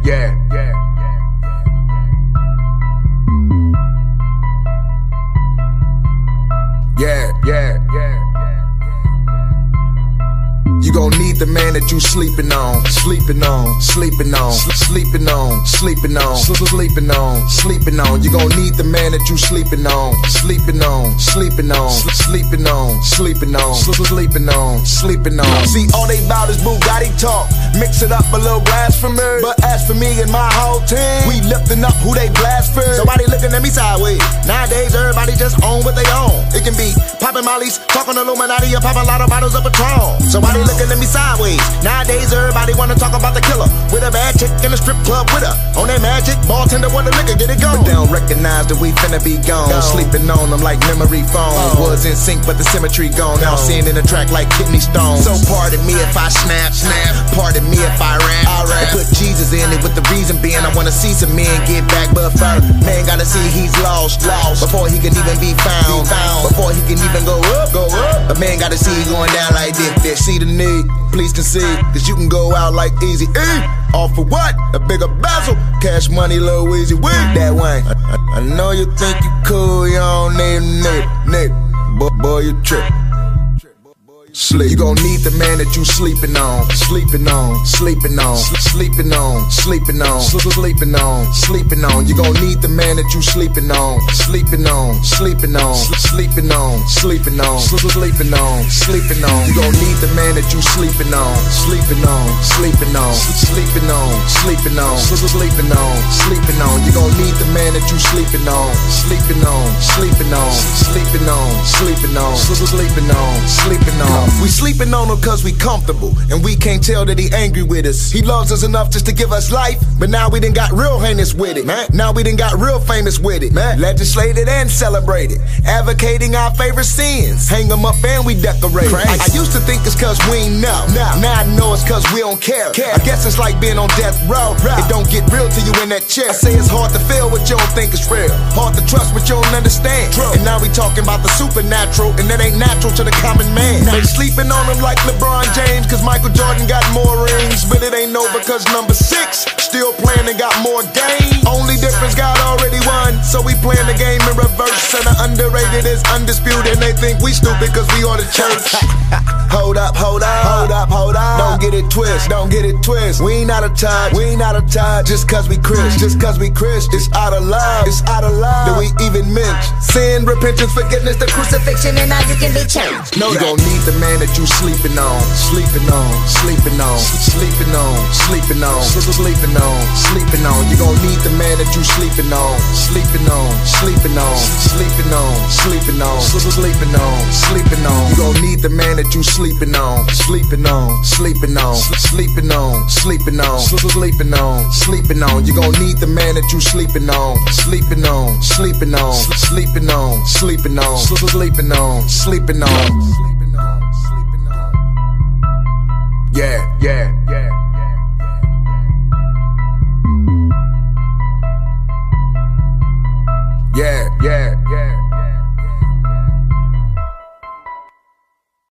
yeah, yeah. Yeah, yeah, yeah. You gon' need the man that you sleeping on, sleeping on, sleeping on, sleeping on, sleeping on, sleeping on, sleeping on. You gon' need the man that you sleeping on, sleeping on, sleeping on, sleeping on, sleeping on, sleeping on, sleeping on. See, all they bout is Bugatti talk, mix it up a little blasphemy. But as for me and my whole team, we lifting up who they blaspheme. Somebody looking at me sideways. Nowadays, everybody just own what they own. It can be popping mollies, talking Illuminati, or popping a lot of bottles of Patron. Somebody looking at me sideways. Nowadays, everybody wanna talk about the killer with a bad chick in a strip club with her. On that magic, bartender with the liquor, get it going. But they don't recognize that we finna be gone. Sleeping on them like memory phones. Was in sync, but the symmetry gone. Now seeing in the track like kidney stones. So pardon me if I snap. Pardon me if I rap. And put Jesus in it with the reason being I wanna see some men get back. But first, man gotta see he's lost before he can even be found. Before he can even go up. A man gotta see he going down like this. See the need, please concede, cause you can go out like Easy E. All for what? A bigger bezel, cash money, Lil Weezy weed. That way. I know you think you cool, you don't need a nigga. Boy, you trip. Sleep. You gon' need the man that you sleeping on, sleeping on, sleeping on, sleeping on, sleeping on, sleeping on, sleeping on. You gon' need the man that you sleeping on, sleeping on, sleeping on, sleeping on, sleeping on, sleeping on, sleeping on. You gon' need the man that you sleeping on, sleeping on, sleeping on, sleeping on, sleeping on, sleeping on, sleeping on. You gon' need the man that you sleeping on, sleeping on, sleeping on, sleeping on, sleeping on, sleeping on, sleeping on. We sleeping on him cause we comfortable, and we can't tell that he angry with us. He loves us enough just to give us life, but now we done got real heinous with it, man. Now we done got real famous with it, man. Legislated and celebrated, advocating our favorite sins. Hang them up and we decorate. I used to think it's cause we ain't know. Now I know it's cause we don't care. I guess it's like being on death row. It don't get real till you in that chair. I say it's hard to feel what you don't think is real, hard to trust what you don't understand. And now we talking about the supernatural, and that ain't natural to the common man. Sleeping on him like LeBron James, cause Michael Jordan got more rings. But it ain't over cause number 6 still playing and got more game. Only difference, God already won, so we playing the game in reverse. And the underrated is undisputed, and they think we stupid cause we on the church. Hold up, hold up, hold up, hold up. Don't get it twist, don't get it twist. We ain't out of touch, we ain't out of touch. Just cause we Chris, just cause we Chris. It's out of love, it's out of love that we even mention sin, repentance, forgiveness, the crucifixion, and now you can be changed. No, you gon' need the man that you sleeping on, sleeping on, sleeping on, sleeping on, sleeping on, sleeping on, sleeping on. You gon' need the man that you sleeping on, sleeping on, sleeping on, sleeping on, sleeping on, sleeping on, sleeping on. You gon' need the man that you sleeping on, sleeping on, sleeping on, sleeping on, sleeping on, sleeping on, sleeping on. You gon' need the man that you sleeping on, sleeping on, sleeping on, sleeping on, sleeping on, sleeping on, sleeping on. Yeah, yeah, yeah.